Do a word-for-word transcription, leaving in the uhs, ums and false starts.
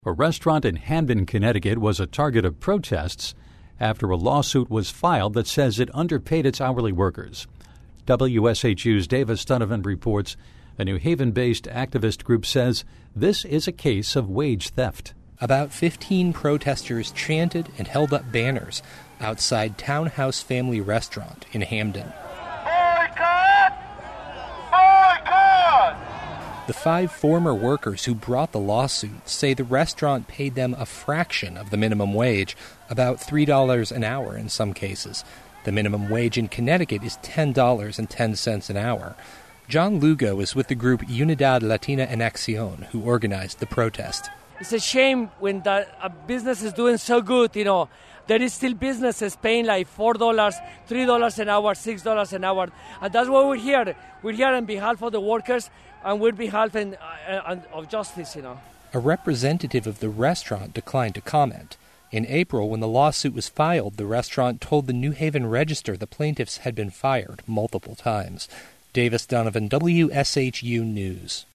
A restaurant in Hamden, Connecticut was a target of protests after a lawsuit was filed that says it underpaid its hourly workers. W S H U's Davis Donovan reports a New Haven-based activist group says this is a case of wage theft. About fifteen protesters chanted and held up banners outside Townhouse Family Restaurant in Hamden. Boycott! Boycott! The five former workers who brought the lawsuit say the restaurant paid them a fraction of the minimum wage, about three dollars an hour in some cases. The minimum wage in Connecticut is ten dollars and ten cents an hour. John Lugo is with the group Unidad Latina en Acción, who organized the protest. It's a shame when the, a business is doing so good, you know. There is still businesses paying like four dollars, three dollars an hour, six dollars an hour. And that's why we're here. We're here on behalf of the workers and we're behalf in, uh, of justice, you know. A representative of the restaurant declined to comment. In April, when the lawsuit was filed, the restaurant told the New Haven Register the plaintiffs had been fired multiple times. Davis Donovan, W S H U News.